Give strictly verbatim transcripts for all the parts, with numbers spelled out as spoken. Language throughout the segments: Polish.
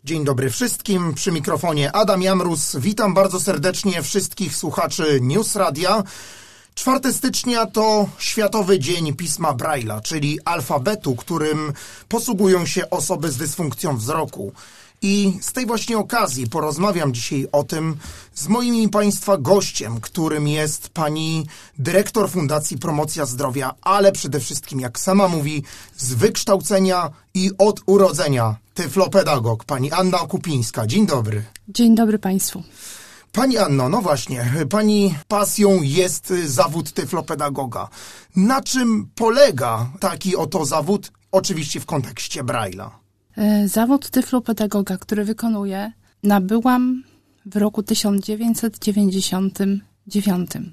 Dzień dobry wszystkim, przy mikrofonie Adam Jamrus. Witam bardzo serdecznie wszystkich słuchaczy News Radia. czwartego stycznia to Światowy Dzień Pisma Braille'a, czyli alfabetu, którym posługują się osoby z dysfunkcją wzroku. I z tej właśnie okazji porozmawiam dzisiaj o tym z moim i Państwa gościem, którym jest pani dyrektor Fundacji Promocja Zdrowia, ale przede wszystkim, jak sama mówi, z wykształcenia i od urodzenia tyflopedagog, pani Anna Okupińska. Dzień dobry. Dzień dobry Państwu. Pani Anno, no właśnie, pani pasją jest zawód tyflopedagoga. Na czym polega taki oto zawód, oczywiście w kontekście Braille'a? Zawód tyflopedagoga, który wykonuję, nabyłam w roku tysiąc dziewięćset dziewięćdziesiątym dziewiątym.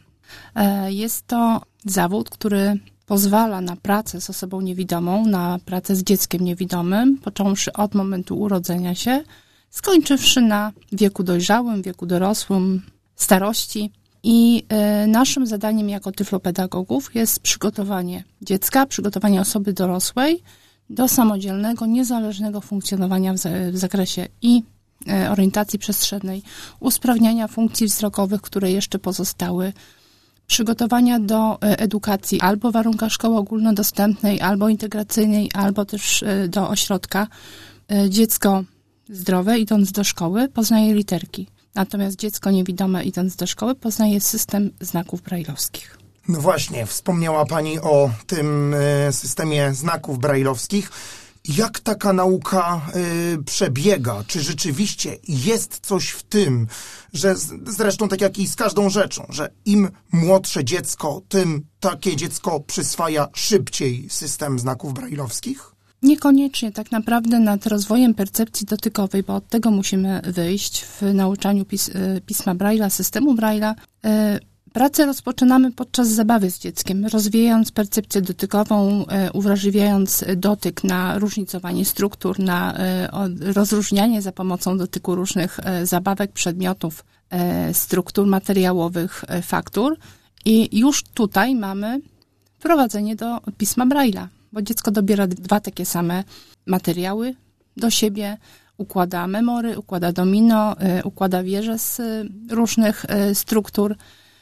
Jest to zawód, który pozwala na pracę z osobą niewidomą, na pracę z dzieckiem niewidomym, począwszy od momentu urodzenia się, skończywszy na wieku dojrzałym, wieku dorosłym, starości. I naszym zadaniem jako tyflopedagogów jest przygotowanie dziecka, przygotowanie osoby dorosłej do samodzielnego, niezależnego funkcjonowania w, za- w zakresie i e, orientacji przestrzennej, usprawniania funkcji wzrokowych, które jeszcze pozostały, przygotowania do e, edukacji albo w warunkach szkoły ogólnodostępnej, albo integracyjnej, albo też e, do ośrodka. E, dziecko zdrowe, idąc do szkoły, poznaje literki, natomiast dziecko niewidome, idąc do szkoły, poznaje system znaków brajlowskich. No właśnie, wspomniała pani o tym systemie znaków brajlowskich. Jak taka nauka y, przebiega? Czy rzeczywiście jest coś w tym, że z, zresztą tak jak i z każdą rzeczą, że im młodsze dziecko, tym takie dziecko przyswaja szybciej system znaków brajlowskich? Niekoniecznie. Tak naprawdę nad rozwojem percepcji dotykowej, bo od tego musimy wyjść w nauczaniu pis, pisma Braille'a, systemu Braille'a, y, pracę rozpoczynamy podczas zabawy z dzieckiem, rozwijając percepcję dotykową, e, uwrażliwiając dotyk na różnicowanie struktur, na e, rozróżnianie za pomocą dotyku różnych e, zabawek, przedmiotów, e, struktur materiałowych, e, faktur. I już tutaj mamy wprowadzenie do pisma Braille'a, bo dziecko dobiera dwa takie same materiały do siebie, układa memory, układa domino, e, układa wieże z e, różnych e, struktur.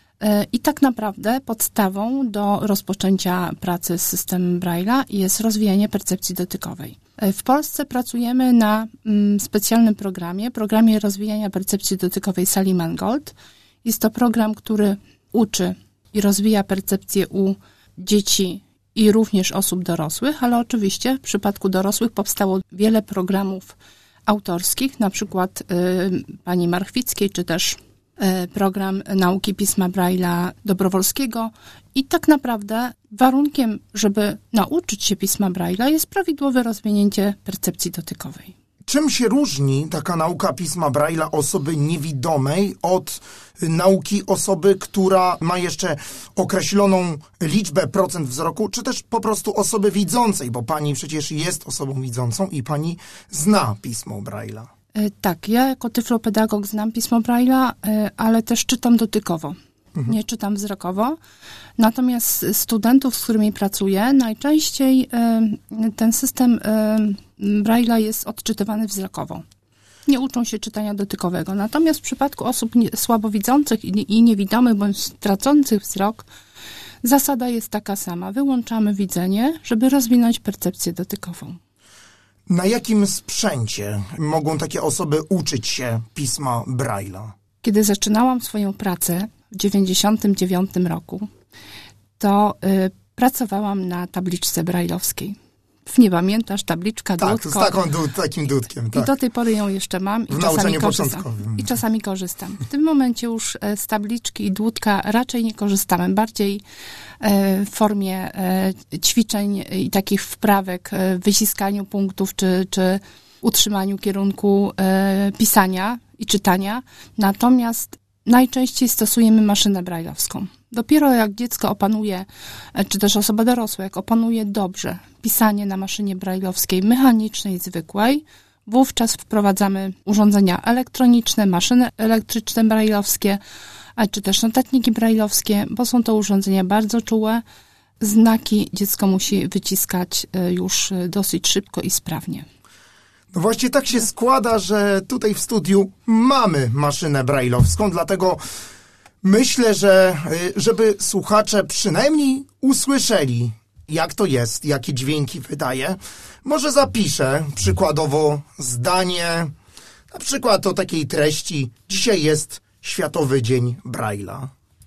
I tak naprawdę podstawą do rozpoczęcia pracy z systemem Braille'a jest rozwijanie percepcji dotykowej. W Polsce pracujemy na specjalnym programie, programie rozwijania percepcji dotykowej Sally Mangold. Jest to program, który uczy i rozwija percepcję u dzieci i również osób dorosłych, ale oczywiście w przypadku dorosłych powstało wiele programów autorskich, na przykład y, pani Marchwickiej, czy też program nauki pisma Braille'a Dobrowolskiego i tak naprawdę warunkiem, żeby nauczyć się pisma Braille'a jest prawidłowe rozwinięcie percepcji dotykowej. Czym się różni taka nauka pisma Braille'a osoby niewidomej od nauki osoby, która ma jeszcze określoną liczbę procent wzroku, czy też po prostu osoby widzącej, bo pani przecież jest osobą widzącą i pani zna pismo Braille'a. Tak, ja jako tyflopedagog znam pismo Braille'a, ale też czytam dotykowo, mhm. nie czytam wzrokowo. Natomiast studentów, z którymi pracuję, najczęściej ten system Braille'a jest odczytywany wzrokowo. Nie uczą się czytania dotykowego. Natomiast w przypadku osób słabowidzących i niewidomych bądź stracących wzrok, zasada jest taka sama. Wyłączamy widzenie, żeby rozwinąć percepcję dotykową. Na jakim sprzęcie mogą takie osoby uczyć się pisma Braille'a? Kiedy zaczynałam swoją pracę w dziewięćdziesiątym dziewiątym roku, to y, pracowałam na tabliczce brajlowskiej. Nie pamiętasz, tabliczka, tak, dudko. Tak, z taką, takim dudkiem. Tak. I do tej pory ją jeszcze mam i w czasami korzystam. początkowym. I czasami korzystam. W tym momencie już z tabliczki i dłudka raczej nie korzystamy. Bardziej w formie ćwiczeń i takich wprawek w wyciskaniu punktów czy, czy utrzymaniu kierunku pisania i czytania. Natomiast najczęściej stosujemy maszynę brajlowską. Dopiero jak dziecko opanuje, czy też osoba dorosła, jak opanuje dobrze pisanie na maszynie brajlowskiej, mechanicznej, zwykłej, wówczas wprowadzamy urządzenia elektroniczne, maszyny elektryczne brajlowskie, czy też notatniki brajlowskie, bo są to urządzenia bardzo czułe. Znaki dziecko musi wyciskać już dosyć szybko i sprawnie. No właśnie tak się składa, że tutaj w studiu mamy maszynę brajlowską, dlatego myślę, że żeby słuchacze przynajmniej usłyszeli, jak to jest, jakie dźwięki wydaje, może zapiszę przykładowo zdanie, na przykład o takiej treści: dzisiaj jest Światowy Dzień Braille'a.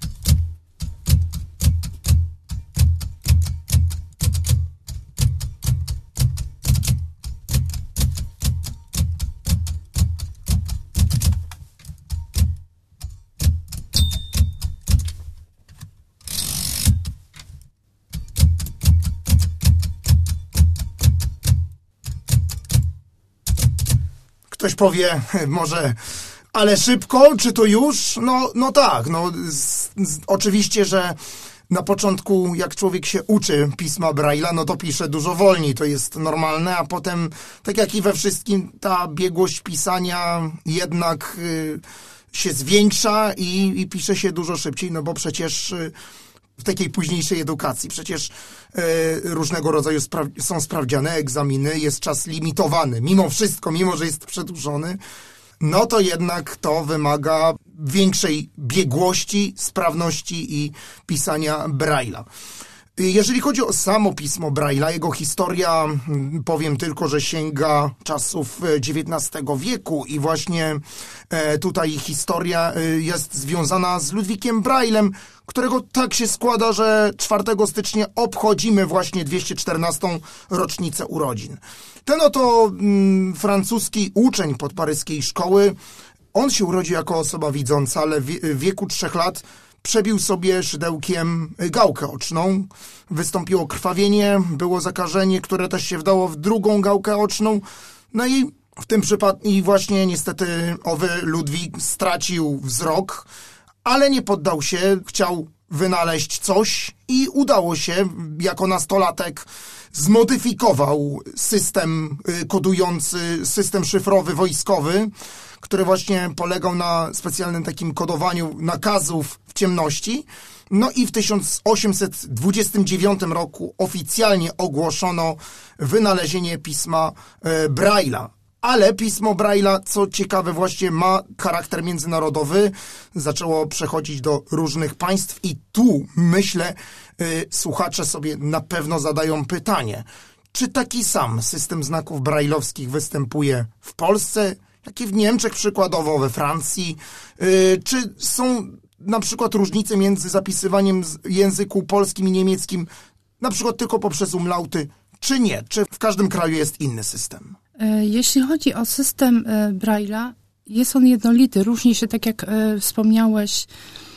Ktoś powie, może, ale szybko, czy to już? No, no tak, no z, z, oczywiście, że na początku, jak człowiek się uczy pisma Braille'a, no to pisze dużo wolniej, to jest normalne, a potem, tak jak i we wszystkim, ta biegłość pisania jednak y, się zwiększa i, i pisze się dużo szybciej, no bo przecież y, w takiej późniejszej edukacji przecież y, różnego rodzaju spra- są sprawdziane egzaminy, jest czas limitowany. Mimo wszystko, mimo że jest przedłużony, no to jednak to wymaga większej biegłości, sprawności i pisania Braille'a. Jeżeli chodzi o samo pismo Braille'a, jego historia, powiem tylko, że sięga czasów dziewiętnastego wieku i właśnie tutaj historia jest związana z Ludwikiem Braillem, którego tak się składa, że czwartego stycznia obchodzimy właśnie dwieście czternastą rocznicę urodzin. Ten oto mm, francuski uczeń podparyskiej szkoły, on się urodził jako osoba widząca, ale w wieku trzech lat przebił sobie szydełkiem gałkę oczną, wystąpiło krwawienie, było zakażenie, które też się wdało w drugą gałkę oczną, no i w tym przypadku i właśnie niestety owy Ludwik stracił wzrok, ale nie poddał się, chciał wynaleźć coś i udało się, jako nastolatek zmodyfikował system kodujący, system szyfrowy wojskowy, który właśnie polegał na specjalnym takim kodowaniu nakazów w ciemności. No i w tysiąc osiemset dwudziestym dziewiątym roku oficjalnie ogłoszono wynalezienie pisma e, Braille'a. Ale pismo Braille'a, co ciekawe, właśnie ma charakter międzynarodowy. Zaczęło przechodzić do różnych państw i tu, myślę, y, słuchacze sobie na pewno zadają pytanie, czy taki sam system znaków brajlowskich występuje w Polsce, jak i w Niemczech przykładowo, we Francji? Y, czy są na przykład różnice między zapisywaniem w języku polskim i niemieckim, na przykład tylko poprzez umlauty, czy nie? Czy w każdym kraju jest inny system? Jeśli chodzi o system Braille'a, jest on jednolity. Różni się, tak jak wspomniałeś,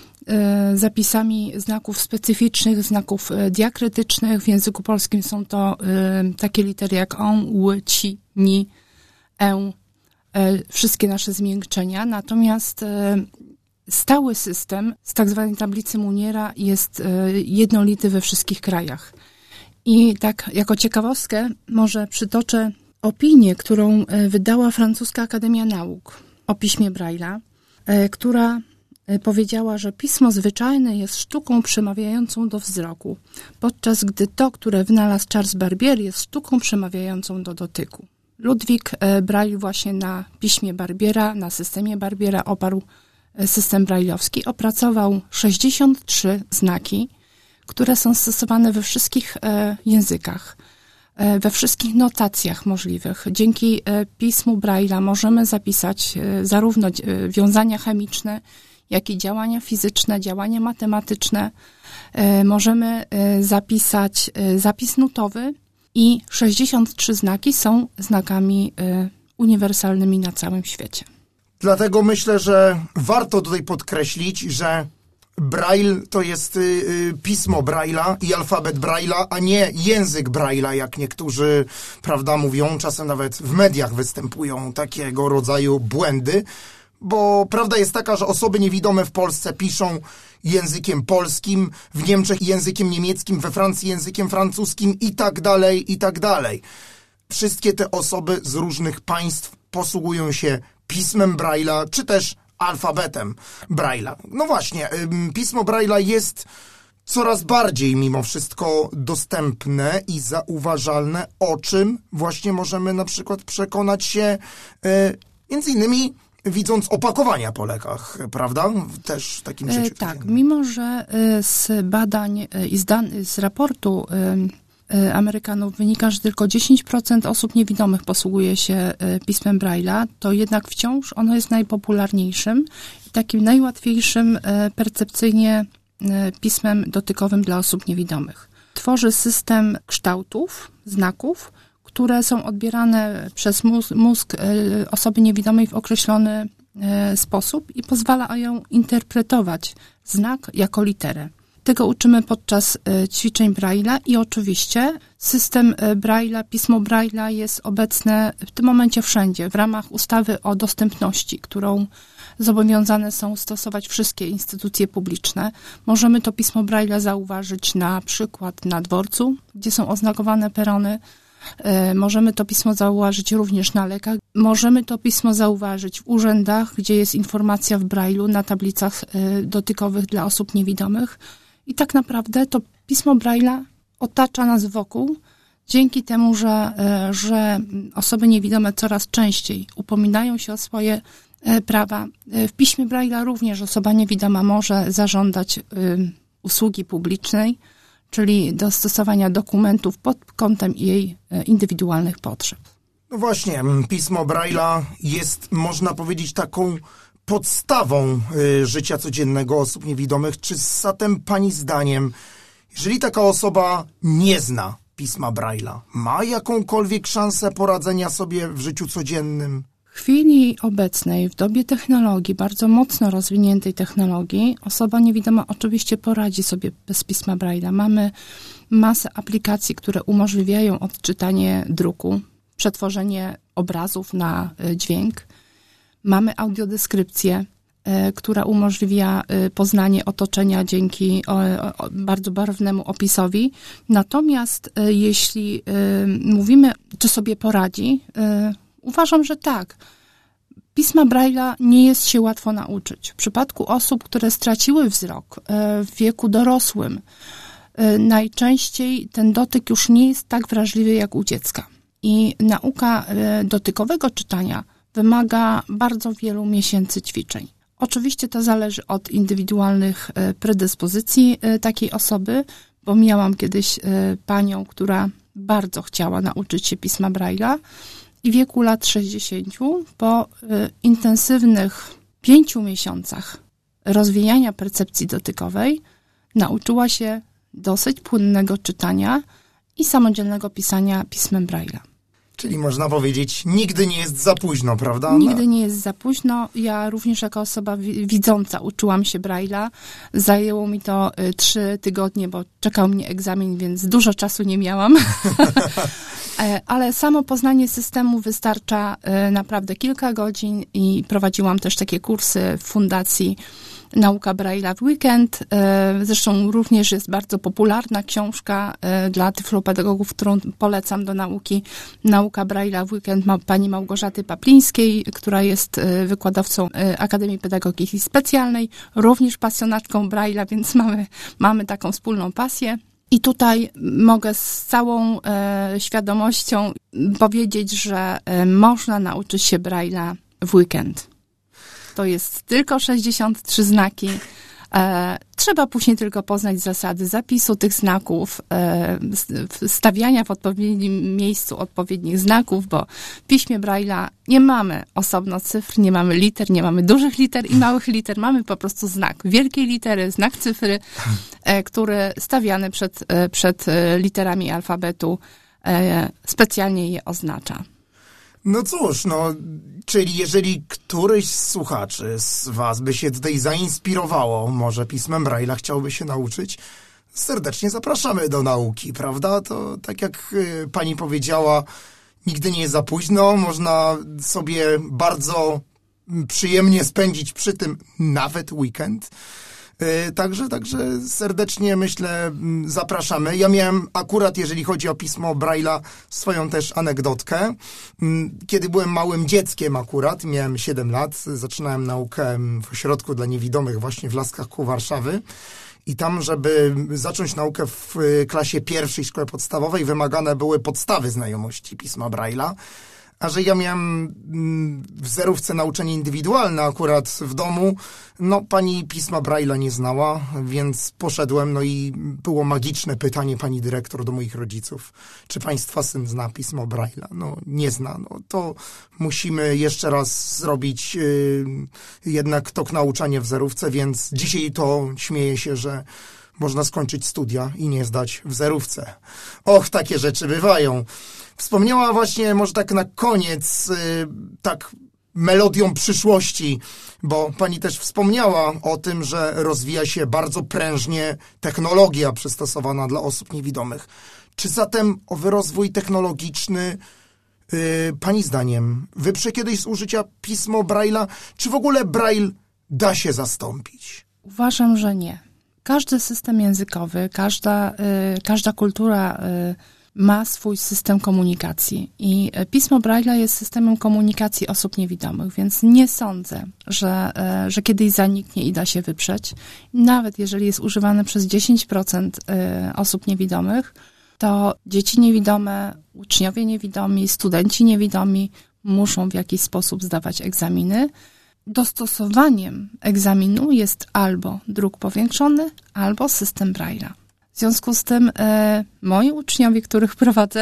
zapisami znaków specyficznych, znaków diakrytycznych. W języku polskim są to takie litery jak on, ł, ci, ni, e, wszystkie nasze zmiękczenia. Natomiast stały system z tak zwanej tablicy Muniera jest jednolity we wszystkich krajach. I tak jako ciekawostkę może przytoczę opinię, którą wydała francuska Akademia Nauk o piśmie Braille'a, która powiedziała, że pismo zwyczajne jest sztuką przemawiającą do wzroku, podczas gdy to, które wynalazł Charles Barbier, jest sztuką przemawiającą do dotyku. Ludwik Braille właśnie na piśmie Barbiera, na systemie Barbiera oparł system brajlowski, opracował sześćdziesiąt trzy znaki, które są stosowane we wszystkich językach, we wszystkich notacjach możliwych. Dzięki pismu Braille'a możemy zapisać zarówno wiązania chemiczne, jak i działania fizyczne, działania matematyczne. Możemy zapisać zapis nutowy i sześćdziesiąt trzy znaki są znakami uniwersalnymi na całym świecie. Dlatego myślę, że warto tutaj podkreślić, że Braille to jest y, pismo Braille'a i alfabet Braille'a, a nie język Braille'a, jak niektórzy, prawda, mówią, czasem nawet w mediach występują takiego rodzaju błędy, bo prawda jest taka, że osoby niewidome w Polsce piszą językiem polskim, w Niemczech językiem niemieckim, we Francji językiem francuskim i tak dalej, i tak dalej. Wszystkie te osoby z różnych państw posługują się pismem Braille'a, czy też alfabetem Braille'a. No właśnie, pismo Braille'a jest coraz bardziej mimo wszystko dostępne i zauważalne, o czym właśnie możemy na przykład przekonać się e, między innymi widząc opakowania po lekach, prawda? Też w takim życiu. E, tak, mimo że e, z badań e, i z, dan- z raportu e, e, Amerykanów wynika, że tylko dziesięć procent osób niewidomych posługuje się e, pismem Braille'a, to jednak wciąż ono jest najpopularniejszym i takim najłatwiejszym e, percepcyjnie e, pismem dotykowym dla osób niewidomych. Tworzy system kształtów, znaków, które są odbierane przez mózg, mózg osoby niewidomej w określony sposób i pozwala ją interpretować znak jako literę. Tego uczymy podczas ćwiczeń Braille'a i oczywiście system Braille'a, pismo Braille'a jest obecne w tym momencie wszędzie w ramach ustawy o dostępności, którą zobowiązane są stosować wszystkie instytucje publiczne. Możemy to pismo Braille'a zauważyć na przykład na dworcu, gdzie są oznakowane perony. Możemy to pismo zauważyć również na lekach. Możemy to pismo zauważyć w urzędach, gdzie jest informacja w Braille'u na tablicach dotykowych dla osób niewidomych. I tak naprawdę to pismo Braille'a otacza nas wokół, dzięki temu, że, że osoby niewidome coraz częściej upominają się o swoje prawa. W piśmie Braille'a również osoba niewidoma może zażądać usługi publicznej, czyli dostosowania dokumentów pod kątem jej indywidualnych potrzeb. No właśnie, pismo Braille'a jest, można powiedzieć, taką podstawą y, życia codziennego osób niewidomych. Czy zatem pani zdaniem, jeżeli taka osoba nie zna pisma Braille'a, ma jakąkolwiek szansę poradzenia sobie w życiu codziennym? W chwili obecnej, w dobie technologii, bardzo mocno rozwiniętej technologii, osoba niewidoma oczywiście poradzi sobie bez pisma Braille'a. Mamy masę aplikacji, które umożliwiają odczytanie druku, przetworzenie obrazów na dźwięk. Mamy audiodeskrypcję, która umożliwia poznanie otoczenia dzięki bardzo barwnemu opisowi. Natomiast jeśli mówimy, czy sobie poradzi, uważam, że tak. Pisma Braille'a nie jest się łatwo nauczyć. W przypadku osób, które straciły wzrok w wieku dorosłym, najczęściej ten dotyk już nie jest tak wrażliwy jak u dziecka. I nauka dotykowego czytania wymaga bardzo wielu miesięcy ćwiczeń. Oczywiście to zależy od indywidualnych predyspozycji takiej osoby, bo miałam kiedyś panią, która bardzo chciała nauczyć się pisma Braille'a i w wieku lat sześćdziesięciu po intensywnych pięciu miesiącach rozwijania percepcji dotykowej nauczyła się dosyć płynnego czytania i samodzielnego pisania pismem Braille'a. Czyli można powiedzieć, nigdy nie jest za późno, prawda? Nigdy nie jest za późno. Ja również jako osoba widząca uczyłam się Braille'a. Zajęło mi to trzy tygodnie, bo czekał mnie egzamin, więc dużo czasu nie miałam. Ale samo poznanie systemu wystarcza naprawdę kilka godzin i prowadziłam też takie kursy w fundacji Nauka Braille'a w weekend. Zresztą również jest bardzo popularna książka dla tyflopedagogów, którą polecam do nauki. Nauka Braille'a w weekend ma pani Małgorzaty Paplińskiej, która jest wykładowcą Akademii Pedagogiki Specjalnej, również pasjonatką Braille'a, więc mamy, mamy taką wspólną pasję. I tutaj mogę z całą e, świadomością powiedzieć, że e, można nauczyć się Braille'a w weekend. To jest tylko sześćdziesiąt trzy znaki. E, trzeba później tylko poznać zasady zapisu tych znaków, e, stawiania w odpowiednim miejscu odpowiednich znaków, bo w piśmie Braille'a nie mamy osobno cyfr, nie mamy liter, nie mamy dużych liter i małych liter. Mamy po prostu znak wielkiej litery, znak cyfry, e, który stawiany przed, e, przed literami alfabetu e, specjalnie je oznacza. No cóż, no, czyli jeżeli któryś z słuchaczy z was by się tutaj zainspirowało, może pismem Braille'a chciałby się nauczyć, serdecznie zapraszamy do nauki, prawda? To tak jak y, pani powiedziała, nigdy nie jest za późno, można sobie bardzo przyjemnie spędzić przy tym nawet weekend. Także, także serdecznie, myślę, zapraszamy. Ja miałem akurat, jeżeli chodzi o pismo Braille'a, swoją też anegdotkę. Kiedy byłem małym dzieckiem akurat, miałem siedem lat, zaczynałem naukę w ośrodku dla niewidomych właśnie w Laskach koło Warszawy i tam, żeby zacząć naukę w klasie pierwszej szkoły podstawowej, wymagane były podstawy znajomości pisma Braille'a. A że ja miałem w zerówce nauczanie indywidualne akurat w domu, no pani pisma Braille'a nie znała, więc poszedłem, no i było magiczne pytanie pani dyrektor do moich rodziców, czy państwa syn zna pismo Braille'a? No nie zna, no to musimy jeszcze raz zrobić yy, jednak tok nauczania w zerówce, więc dzisiaj to śmieję się, że można skończyć studia i nie zdać w zerówce. Och, takie rzeczy bywają. Wspomniała właśnie, może tak na koniec, yy, tak melodią przyszłości, bo pani też wspomniała o tym, że rozwija się bardzo prężnie technologia przystosowana dla osób niewidomych. Czy zatem owy rozwój technologiczny, yy, pani zdaniem, wyprze kiedyś z użycia pismo Braille'a, czy w ogóle Braille da się zastąpić? Uważam, że nie. Każdy system językowy, każda, yy, każda kultura yy, ma swój system komunikacji i pismo Braille'a jest systemem komunikacji osób niewidomych, więc nie sądzę, że, że kiedyś zaniknie i da się wyprzeć. Nawet jeżeli jest używane przez dziesięć procent osób niewidomych, to dzieci niewidome, uczniowie niewidomi, studenci niewidomi muszą w jakiś sposób zdawać egzaminy. Dostosowaniem egzaminu jest albo druk powiększony, albo system Braille'a. W związku z tym e, moi uczniowie, których prowadzę,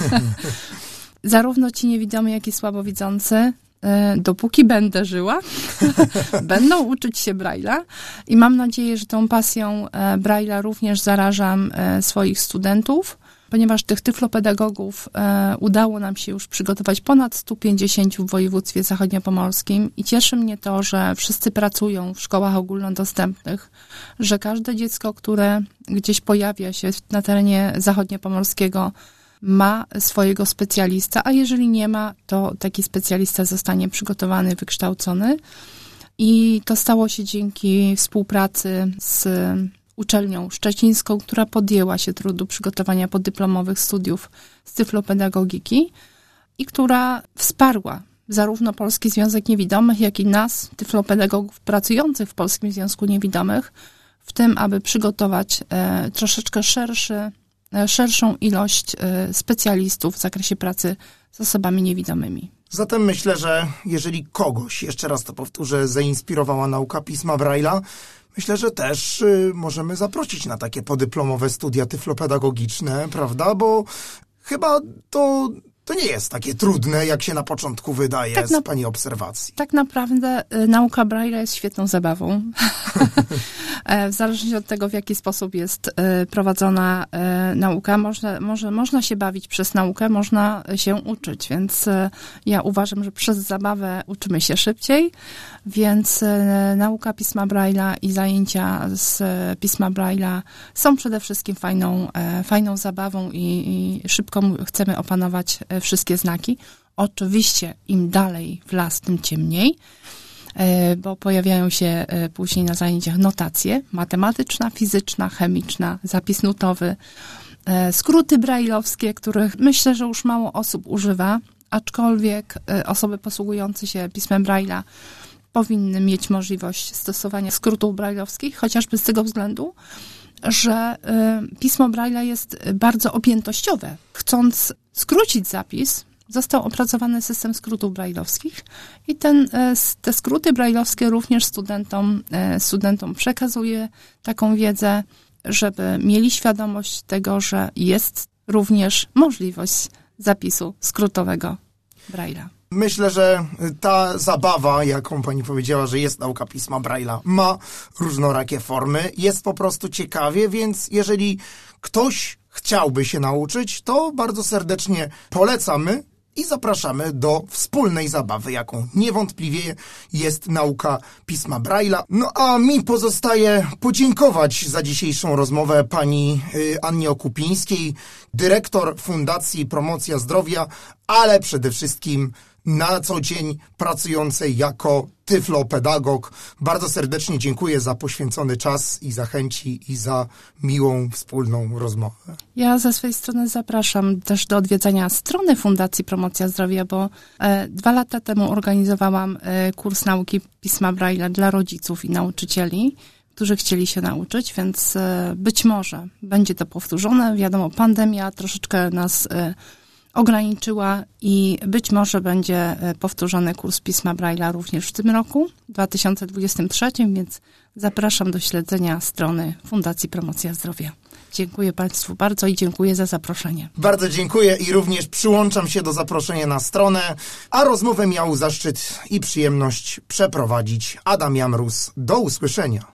zarówno ci niewidomi, jak i słabowidzący, e, dopóki będę żyła, będą uczyć się Braille'a i mam nadzieję, że tą pasją e, Braille'a również zarażam e, swoich studentów, ponieważ tych tyflopedagogów e, udało nam się już przygotować ponad sto pięćdziesiąt w województwie zachodniopomorskim i cieszy mnie to, że wszyscy pracują w szkołach ogólnodostępnych, że każde dziecko, które gdzieś pojawia się na terenie zachodniopomorskiego, ma swojego specjalista, a jeżeli nie ma, to taki specjalista zostanie przygotowany, wykształcony. I to stało się dzięki współpracy z uczelnią szczecińską, która podjęła się trudu przygotowania podyplomowych studiów z tyflopedagogiki i która wsparła zarówno Polski Związek Niewidomych, jak i nas, tyflopedagogów pracujących w Polskim Związku Niewidomych, w tym, aby przygotować e, troszeczkę szerszy, e, szerszą ilość e, specjalistów w zakresie pracy z osobami niewidomymi. Zatem myślę, że jeżeli kogoś, jeszcze raz to powtórzę, zainspirowała nauka pisma Braille'a, myślę, że też y, możemy zaprosić na takie podyplomowe studia tyflopedagogiczne, prawda? Bo chyba to, to nie jest takie trudne, jak się na początku wydaje tak na, z pani obserwacji. Tak naprawdę y, nauka Braille'a jest świetną zabawą. W zależności od tego, w jaki sposób jest y, prowadzona y, nauka, można, może, można się bawić przez naukę, można się uczyć, więc y, ja uważam, że przez zabawę uczymy się szybciej, więc y, nauka pisma Braille'a i zajęcia z y, pisma Braille'a są przede wszystkim fajną, y, fajną zabawą i, i szybko chcemy opanować y, wszystkie znaki. Oczywiście im dalej w las, tym ciemniej, bo pojawiają się później na zajęciach notacje matematyczna, fizyczna, chemiczna, zapis nutowy, skróty brajlowskie, których myślę, że już mało osób używa, aczkolwiek osoby posługujące się pismem Braille'a powinny mieć możliwość stosowania skrótów brajlowskich, chociażby z tego względu, że pismo Braille'a jest bardzo objętościowe. Chcąc skrócić zapis, został opracowany system skrótów brajlowskich i ten, te skróty brajlowskie również studentom, studentom przekazuje taką wiedzę, żeby mieli świadomość tego, że jest również możliwość zapisu skrótowego Braille'a. Myślę, że ta zabawa, jaką pani powiedziała, że jest nauka pisma Braille'a, ma różnorakie formy, jest po prostu ciekawie, więc jeżeli ktoś chciałby się nauczyć, to bardzo serdecznie polecamy i zapraszamy do wspólnej zabawy, jaką niewątpliwie jest nauka pisma Braille'a. No a mi pozostaje podziękować za dzisiejszą rozmowę pani Annie Okupińskiej, dyrektor Fundacji Promocja Zdrowia, ale przede wszystkim na co dzień pracującej jako tyflopedagog. Bardzo serdecznie dziękuję za poświęcony czas i za chęci i za miłą, wspólną rozmowę. Ja ze swojej strony zapraszam też do odwiedzania strony Fundacji Promocja Zdrowia, bo e, dwa lata temu organizowałam e, kurs nauki pisma Braille'a dla rodziców i nauczycieli. którzy chcieli się nauczyć, więc być może będzie to powtórzone. Wiadomo, pandemia troszeczkę nas ograniczyła i być może będzie powtórzony kurs Pisma Braille'a również w tym roku, dwa tysiące dwudziestym trzecim, więc zapraszam do śledzenia strony Fundacji Promocja Zdrowia. Dziękuję Państwu bardzo i dziękuję za zaproszenie. Bardzo dziękuję i również przyłączam się do zaproszenia na stronę, a rozmowę miał zaszczyt i przyjemność przeprowadzić Adam Jamrus. Do usłyszenia.